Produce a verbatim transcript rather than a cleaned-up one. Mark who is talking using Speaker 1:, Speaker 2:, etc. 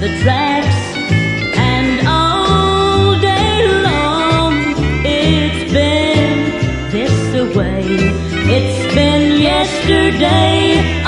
Speaker 1: the tracks, and all day long it's been this way. It's been yesterday